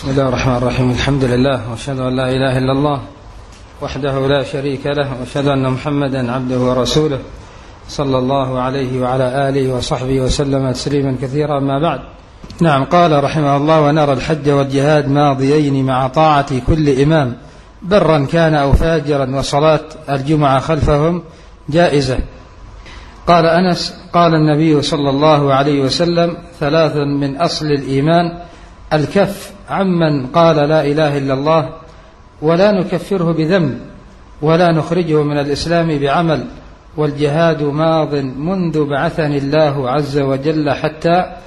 بسم الله الرحمن الرحيم. الحمد لله، وأشهد أن لا إله إلا الله وحده لا شريك له، وأشهد أن محمدا عبده ورسوله صلى الله عليه وعلى آله وصحبه وسلم تسليما كثيرا. ما بعد. نعم، قال رحمه الله: ونرى الحج والجهاد ماضيين مع طاعة كل إمام برا كان أو فاجرا، وصلاة الجمعة خلفهم جائزة. قال أنس: قال النبي صلى الله عليه وسلم: ثلاث من أصل الإيمان: الكف عمن قال لا إله إلا الله ولا نكفره بذنب ولا نخرجه من الإسلام بعمل، والجهاد ماض منذ بعثني الله عز وجل حتى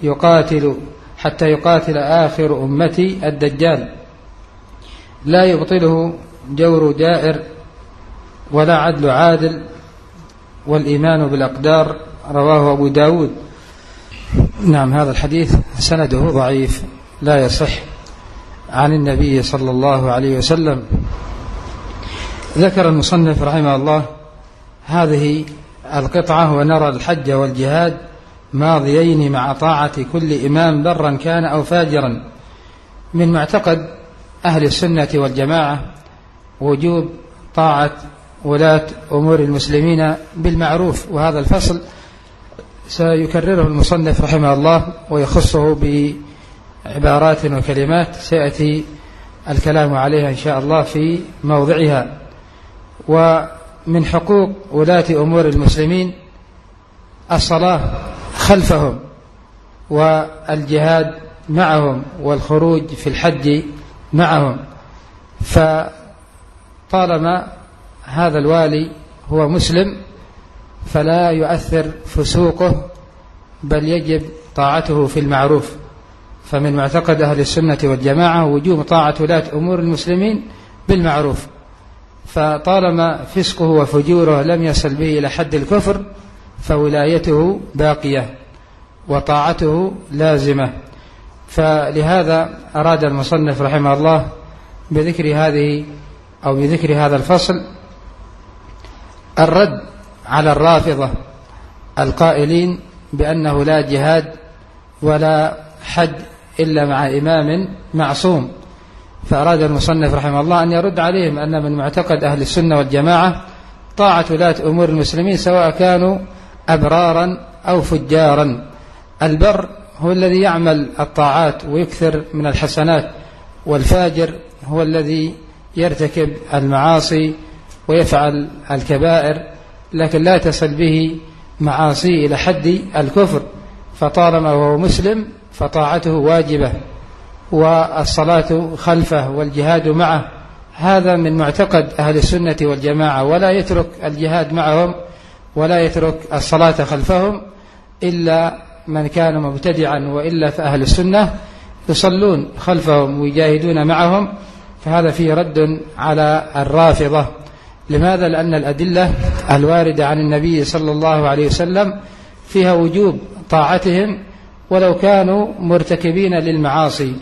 يقاتل آخر أمتي الدجال، لا يبطله جور جائر ولا عدل عادل، والإيمان بالأقدار. رواه أبو داود. نعم، هذا الحديث سنده ضعيف لا يصح عن النبي صلى الله عليه وسلم. ذكر المصنف رحمه الله هذه القطعة: ونرى الحج والجهاد ماضيين مع طاعة كل إمام برا كان أو فاجرا. من معتقد أهل السنة والجماعة وجوب طاعة ولاة أمور المسلمين بالمعروف، وهذا الفصل سيكرره المصنف رحمه الله ويخصه بعبارات وكلمات سيأتي الكلام عليها إن شاء الله في موضعها. ومن حقوق ولاة أمور المسلمين الصلاة خلفهم، والجهاد معهم، والخروج في الحج معهم. فطالما هذا الوالي هو مسلم فلا يؤثر فسوقه، بل يجب طاعته في المعروف. فمن معتقد أهل السنة والجماعة وجوب طاعة ولاة أمور المسلمين بالمعروف، فطالما فسقه وفجوره لم يصل به إلى حد الكفر فولايته باقية وطاعته لازمة. فلهذا أراد المصنف رحمه الله بذكر هذا الفصل الرد على الرافضة القائلين بأنه لا جهاد ولا حج إلا مع إمام معصوم. فأراد المصنف رحمه الله أن يرد عليهم أن من معتقد أهل السنة والجماعة طاعة ولاة أمور المسلمين سواء كانوا أبرارا أو فجارا. البر هو الذي يعمل الطاعات ويكثر من الحسنات، والفاجر هو الذي يرتكب المعاصي ويفعل الكبائر لكن لا تصل به معاصي إلى حد الكفر. فطالما هو مسلم فطاعته واجبة، والصلاة خلفه والجهاد معه. هذا من معتقد أهل السنة والجماعة، ولا يترك الجهاد معهم ولا يترك الصلاة خلفهم إلا من كان مبتدعا، وإلا فأهل السنة يصلون خلفهم ويجاهدون معهم. فهذا فيه رد على الرافضة. لماذا؟ لأن الأدلة الواردة عن النبي صلى الله عليه وسلم فيها وجوب طاعتهم ولو كانوا مرتكبين للمعاصي.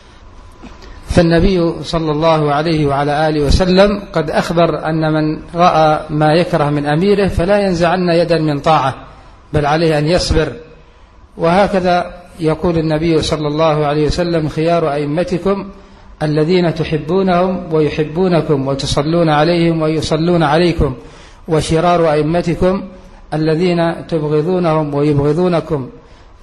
فالنبي صلى الله عليه وعلى آله وسلم قد أخبر أن من رأى ما يكره من أميره فلا ينزعن يدا من طاعة، بل عليه أن يصبر. وهكذا يقول النبي صلى الله عليه وسلم: خيار أئمتكم الذين تحبونهم ويحبونكم وتصلون عليهم ويصلون عليكم، وشرار أئمتكم الذين تبغضونهم ويبغضونكم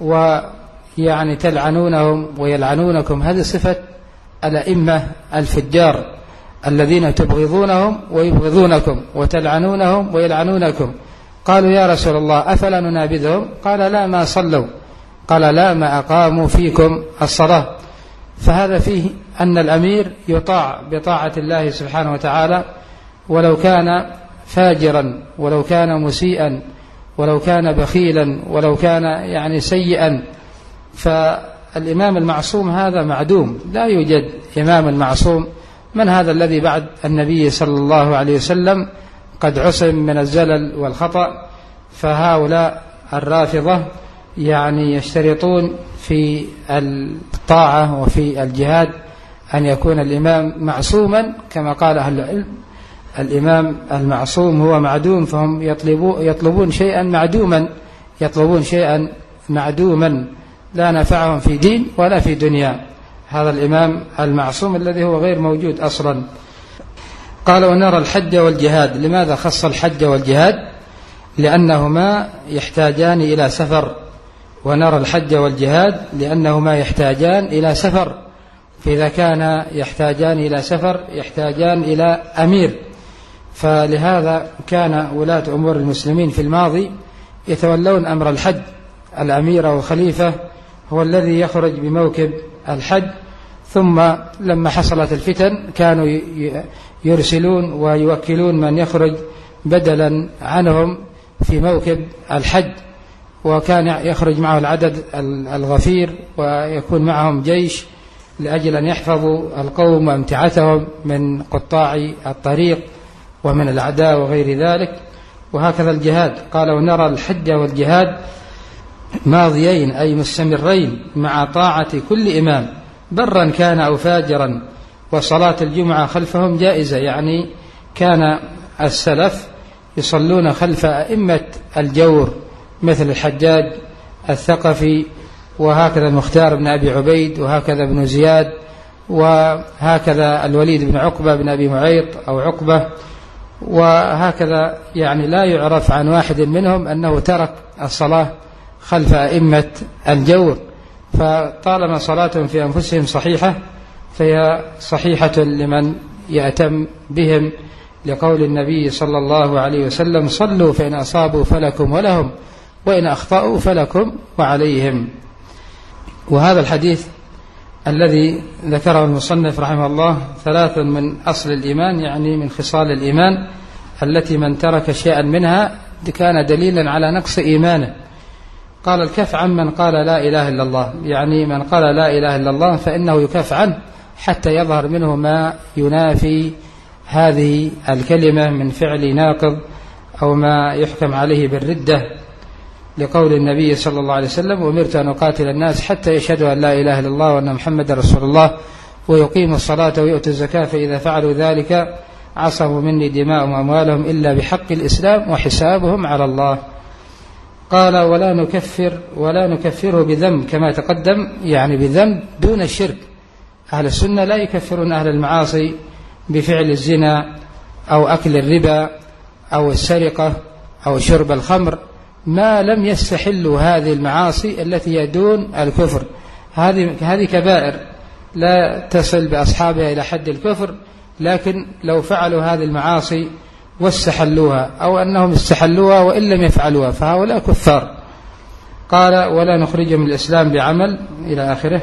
ويعني تلعنونهم ويلعنونكم. هذه صفة الأئمة الفجار الذين تبغضونهم ويبغضونكم وتلعنونهم ويلعنونكم. قالوا: يا رسول الله أفلا ننابذهم؟ قال: لا، ما صلوا. قال: لا، ما أقاموا فيكم الصلاة. فهذا فيه أن الأمير يطاع بطاعة الله سبحانه وتعالى ولو كان فاجرا، ولو كان مسيئا، ولو كان بخيلا، ولو كان يعني سيئا. فالإمام المعصوم هذا معدوم، لا يوجد إمام المعصوم. من هذا الذي بعد النبي صلى الله عليه وسلم قد عصم من الزلل والخطأ؟ فهؤلاء الرافضة يعني يشترطون في الطاعة وفي الجهاد أن يكون الإمام معصوما، كما قال أهل العلم: الإمام المعصوم هو معدوم. فهم يطلبون شيئا معدوما، يطلبون شيئا معدوما لا نفعهم في دين ولا في دنيا. هذا الإمام المعصوم الذي هو غير موجود أصلا. قال ونرى الحج والجهاد. لماذا خص الحج والجهاد؟ لأنهما يحتاجان إلى سفر. ونرى الحج والجهاد لأنهما يحتاجان إلى سفر، فإذا كان يحتاجان إلى سفر يحتاجان إلى أمير، فلهذا كان ولاة أمور المسلمين في الماضي يتولون أمر الحج. الأمير أو الخليفة هو الذي يخرج بموكب الحج، ثم لما حصلت الفتن كانوا يرسلون ويوكلون من يخرج بدلا عنهم في موكب الحج، وكان يخرج معه العدد الغفير ويكون معهم جيش لأجل أن يحفظوا القوم وامتعتهم من قطاع الطريق ومن الأعداء وغير ذلك. وهكذا الجهاد. قال ونرى الحج والجهاد ماضيين أي مستمرين مع طاعة كل إمام برا كان أو فاجرا، وصلاة الجمعة خلفهم جائزة. يعني كان السلف يصلون خلف أئمة الجور مثل الحجاج الثقفي، وهكذا المختار بن أبي عبيد، وهكذا ابن زياد، وهكذا الوليد بن عقبة بن أبي معيط أو عقبة، وهكذا. يعني لا يعرف عن واحد منهم أنه ترك الصلاة خلف أئمة الجور، فطالما صلاتهم في أنفسهم صحيحة فهي صحيحة لمن يأتم بهم، لقول النبي صلى الله عليه وسلم صلوا فإن أصابوا فلكم ولهم وإن أخطأوا فلكم وعليهم. وهذا الحديث الذي ذكره المصنف رحمه الله 3 من أصل الإيمان، يعني من خصال الإيمان التي من ترك شيئا منها كان دليلا على نقص إيمانه. قال الكف عن من قال لا إله إلا الله، يعني من قال لا إله إلا الله فإنه يكف عنه حتى يظهر منه ما ينافي هذه الكلمة من فعل ناقض أو ما يحكم عليه بالردة، لقول النبي صلى الله عليه وسلم أمرت أن أقاتل الناس حتى يشهدوا أن لا إله إلا الله وأن محمد رسول الله ويقيموا الصلاة ويؤتوا الزكاة فإذا فعلوا ذلك عصموا مني دماءهم وأموالهم إلا بحق الإسلام وحسابهم على الله. قال ولا نكفره بذنب كما تقدم، يعني بذنب دون الشرك. أهل السنة لا يكفرون أهل المعاصي بفعل الزنا أو أكل الربا أو السرقة أو شرب الخمر ما لم يستحلوا هذه المعاصي التي يدون الكفر. هذه كبائر لا تصل بأصحابها إلى حد الكفر، لكن لو فعلوا هذه المعاصي واستحلوها أو أنهم استحلوها وإن لم يفعلوها فهؤلاء كفار. قال ولا نخرجهم من الإسلام بعمل إلى آخره.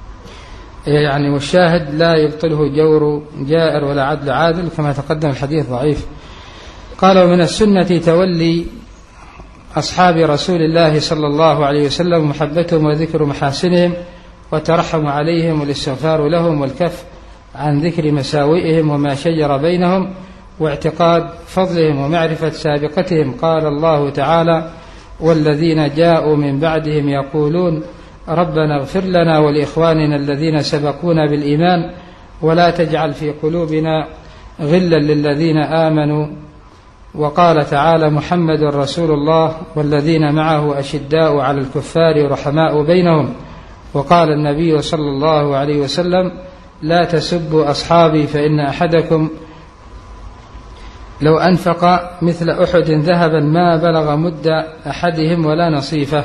يعني والشاهد لا يبطله جور جائر ولا عدل عادل كما تقدم الحديث ضعيف. قال ومن السنة تولي أصحاب رسول الله صلى الله عليه وسلم محبتهم وذكر محاسنهم وترحم عليهم والاستغفار لهم والكف عن ذكر مساوئهم وما شجر بينهم واعتقاد فضلهم ومعرفة سابقتهم. قال الله تعالى والذين جاءوا من بعدهم يقولون ربنا اغفر لنا ولإخواننا الذين سبقونا بالإيمان ولا تجعل في قلوبنا غلا للذين آمنوا. وقال تعالى محمد رسول الله والذين معه أشداء على الكفار رحماء بينهم. وقال النبي صلى الله عليه وسلم لا تسبوا أصحابي فإن أحدكم لو أنفق مثل أحد ذهبا ما بلغ مد أحدهم ولا نصيفه.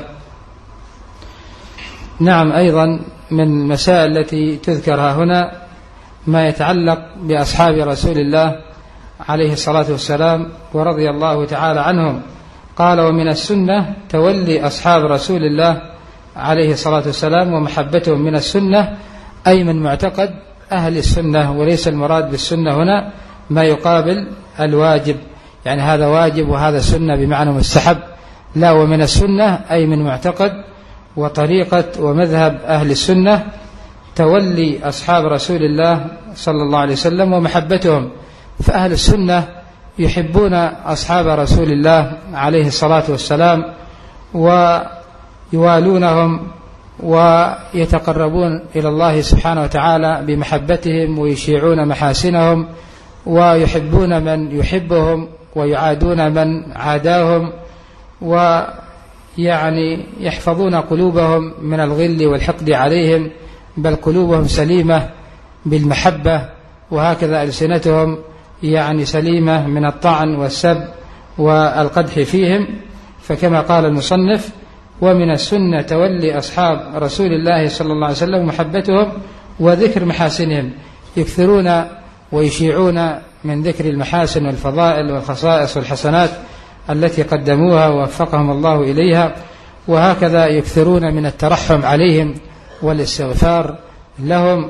نعم، أيضا من المسائل التي تذكرها هنا ما يتعلق بأصحاب رسول الله عليه الصلاة والسلام ورضي الله تعالى عنهم. قال ومن السنة تولي أصحاب رسول الله عليه الصلاة والسلام ومحبتهم. من السنة أي من معتقد أهل السنة، وليس المراد بالسنة هنا ما يقابل الواجب، يعني هذا واجب وهذا سنة بمعنى مستحب، لا، ومن السنة أي من معتقد وطريقة ومذهب أهل السنة تولي أصحاب رسول الله صلى الله عليه وسلم ومحبتهم. فأهل السنة يحبون أصحاب رسول الله عليه الصلاة والسلام ويوالونهم ويتقربون إلى الله سبحانه وتعالى بمحبتهم ويشيعون محاسنهم ويحبون من يحبهم ويعادون من عاداهم، ويعني يحفظون قلوبهم من الغل والحقد عليهم بل قلوبهم سليمة بالمحبة، وهكذا ألسنتهم يعني سليمة من الطعن والسب والقدح فيهم. فكما قال المصنف: ومن السنة تولي أصحاب رسول الله صلى الله عليه وسلم محبتهم وذكر محاسنهم، يكثرون ويشيعون من ذكر المحاسن والفضائل والخصائص والحسنات التي قدموها ووفقهم الله إليها، وهكذا يكثرون من الترحم عليهم والاستغفار لهم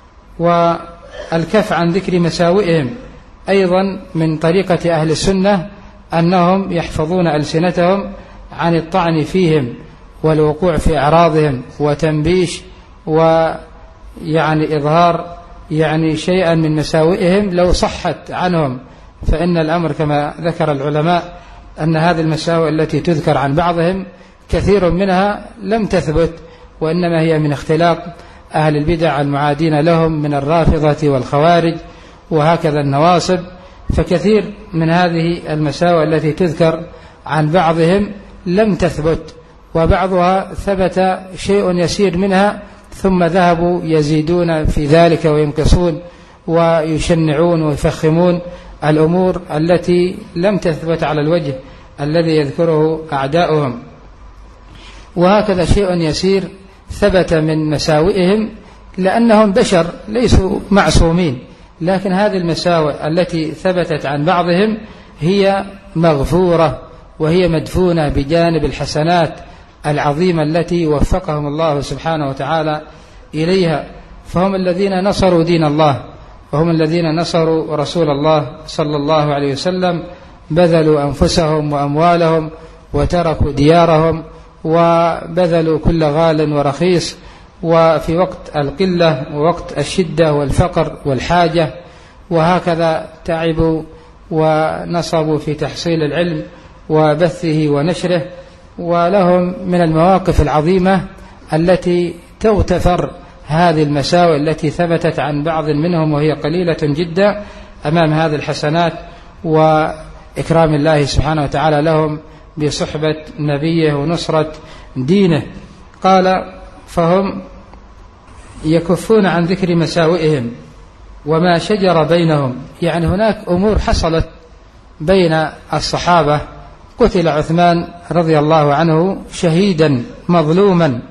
والكف عن ذكر مساوئهم. أيضا من طريقة أهل السنة أنهم يحفظون ألسنتهم عن الطعن فيهم والوقوع في أعراضهم وتنبيش ويعني إظهار يعني شيئا من مساوئهم لو صحت عنهم، فإن الأمر كما ذكر العلماء أن هذه المساوئ التي تذكر عن بعضهم كثير منها لم تثبت، وإنما هي من اختلاق أهل البدع المعادين لهم من الرافضة والخوارج وهكذا النواصب. فكثير من هذه المساوئ التي تذكر عن بعضهم لم تثبت، وبعضها ثبت شيء يسير منها ثم ذهبوا يزيدون في ذلك وينقصون ويشنعون ويفخمون الأمور التي لم تثبت على الوجه الذي يذكره أعداؤهم. وهكذا شيء يسير ثبت من مساوئهم لأنهم بشر ليسوا معصومين، لكن هذه المساوئ التي ثبتت عن بعضهم هي مغفورة وهي مدفونة بجانب الحسنات العظيمة التي وفقهم الله سبحانه وتعالى إليها. فهم الذين نصروا دين الله، وهم الذين نصروا رسول الله صلى الله عليه وسلم، بذلوا أنفسهم وأموالهم وتركوا ديارهم وبذلوا كل غال ورخيص، وفي وقت القلة ووقت الشدة والفقر والحاجة، وهكذا تعبوا ونصبوا في تحصيل العلم وبثه ونشره. ولهم من المواقف العظيمة التي تغتفر هذه المساوئ التي ثبتت عن بعض منهم وهي قليلة جدا أمام هذه الحسنات وإكرام الله سبحانه وتعالى لهم بصحبة نبيه ونصرة دينه. قال: فهم يكفون عن ذكر مساوئهم وما شجر بينهم، يعني هناك أمور حصلت بين الصحابة. قتل عثمان رضي الله عنه شهيدا مظلوما،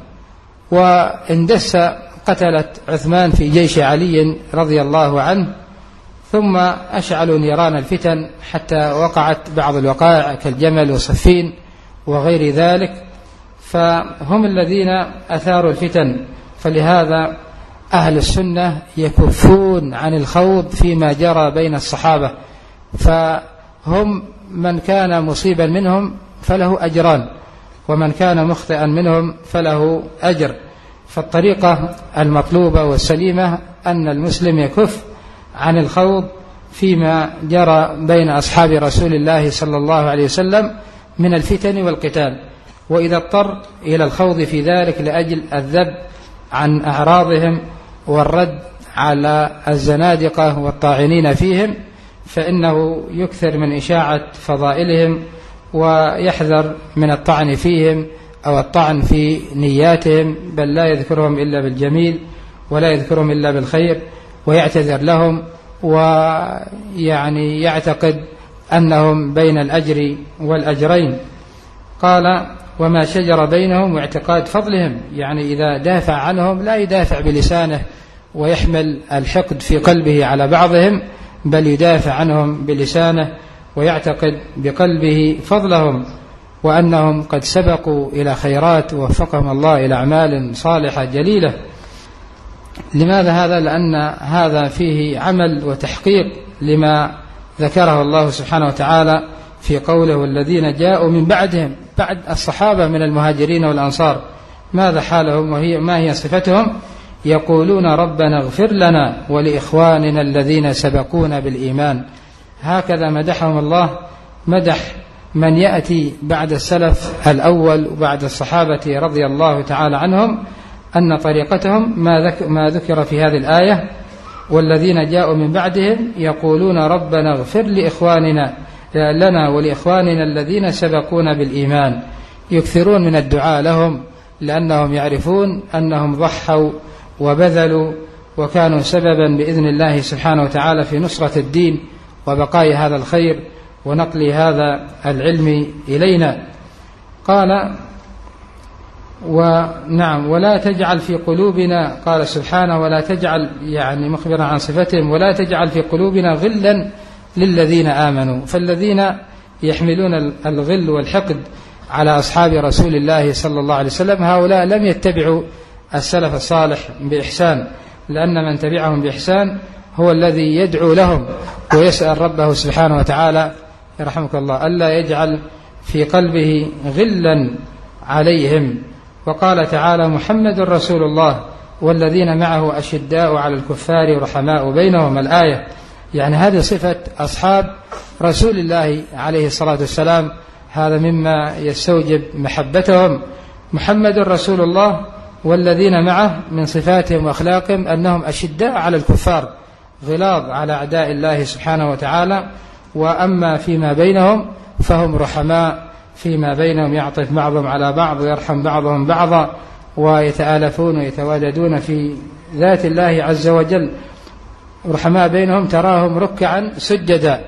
واندس قتلت عثمان في جيش علي رضي الله عنه، ثم أشعلوا نيران الفتن حتى وقعت بعض الوقائع كالجمل وصفين وغير ذلك، فهم الذين أثاروا الفتن. فلهذا أهل السنة يكفون عن الخوض فيما جرى بين الصحابة، فهم من كان مصيبا منهم فله أجران، ومن كان مخطئا منهم فله أجر. فالطريقة المطلوبة والسليمة أن المسلم يكف عن الخوض فيما جرى بين أصحاب رسول الله صلى الله عليه وسلم من الفتن والقتال، وإذا اضطر إلى الخوض في ذلك لأجل الذب عن أعراضهم والرد على الزنادقة والطاعنين فيهم، فإنه يكثر من إشاعة فضائلهم ويحذر من الطعن فيهم أو الطعن في نياتهم، بل لا يذكرهم إلا بالجميل ولا يذكرهم إلا بالخير، ويعتذر لهم ويعني يعتقد أنهم بين الأجر والأجرين. قال: وما شجر بينهم، واعتقاد فضلهم، يعني إذا دافع عنهم لا يدافع بلسانه ويحمل الحقد في قلبه على بعضهم، بل يدافع عنهم بلسانه ويعتقد بقلبه فضلهم وأنهم قد سبقوا إلى خيرات ووفقهم الله إلى أعمال صالحة جليلة. لماذا هذا؟ لأن هذا فيه عمل وتحقيق لما ذكره الله سبحانه وتعالى في قوله: والذين جاءوا من بعدهم، بعد الصحابة من المهاجرين والأنصار، ماذا حالهم ما هي صفتهم؟ يقولون ربنا اغفر لنا ولإخواننا الذين سبقونا بالإيمان. هكذا مدحهم الله، مدح من يأتي بعد السلف الأول وبعد الصحابة رضي الله تعالى عنهم، أن طريقتهم ما ذكر في هذه الآية: والذين جاءوا من بعدهم يقولون ربنا اغفر لنا ولإخواننا الذين سبقونا بالإيمان. يكثرون من الدعاء لهم لأنهم يعرفون أنهم ضحوا وبذلوا وكانوا سببا بإذن الله سبحانه وتعالى في نصرة الدين وبقاء هذا الخير ونقل هذا العلم إلينا. قال ونعم ولا تجعل في قلوبنا، قال سبحانه ولا تجعل، يعني مخبرا عن صفتهم، ولا تجعل في قلوبنا غلا للذين آمنوا. فالذين يحملون الغل والحقد على أصحاب رسول الله صلى الله عليه وسلم هؤلاء لم يتبعوا السلف الصالح بإحسان، لأن من تبعهم بإحسان هو الذي يدعو لهم ويسأل ربه سبحانه وتعالى يرحمك الله ألا يجعل في قلبه غلا عليهم. وقال تعالى محمد رسول الله والذين معه أشداء على الكفار رحماء بينهم، الآية. يعني هذه صفة أصحاب رسول الله عليه الصلاة والسلام، هذا مما يستوجب محبتهم. محمد رسول الله والذين معه من صفاتهم وأخلاقهم أنهم أشداء على الكفار، غلاظ على أعداء الله سبحانه وتعالى. وأما فيما بينهم فهم رحماء فيما بينهم، يعطف بعضهم على بعض ويرحم بعضهم بعضا، ويتآلفون ويتواددون في ذات الله عز وجل. رحماء بينهم تراهم ركعا سجدا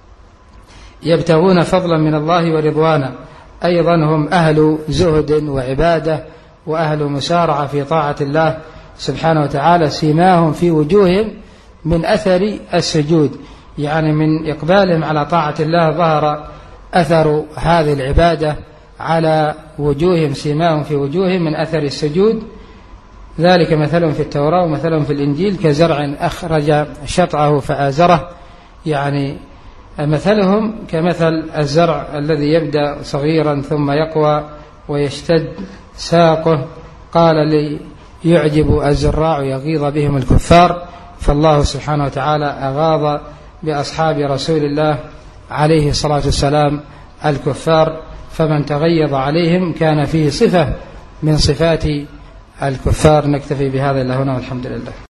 يبتغون فضلا من الله ورضوانا. أيضا هم أهل زهد وعبادة وأهل مسارعة في طاعة الله سبحانه وتعالى، سيماهم في وجوههم من أثر السجود، يعني من إقبالهم على طاعة الله ظهر أثر هذه العبادة على وجوههم، سيماهم في وجوههم من أثر السجود. ذلك مثلهم في التوراة ومثلهم في الإنجيل كزرع أخرج شطأه فآزره، يعني مثلهم كمثل الزرع الذي يبدأ صغيرا ثم يقوى ويشتد ساقه. قال لي يعجب الزراع يغيظ بهم الكفار، فالله سبحانه وتعالى أغاظ بأصحاب رسول الله عليه الصلاة والسلام الكفار، فمن تغيظ عليهم كان فيه صفة من صفات الكفار. نكتفي بهذا إلى هنا والحمد لله.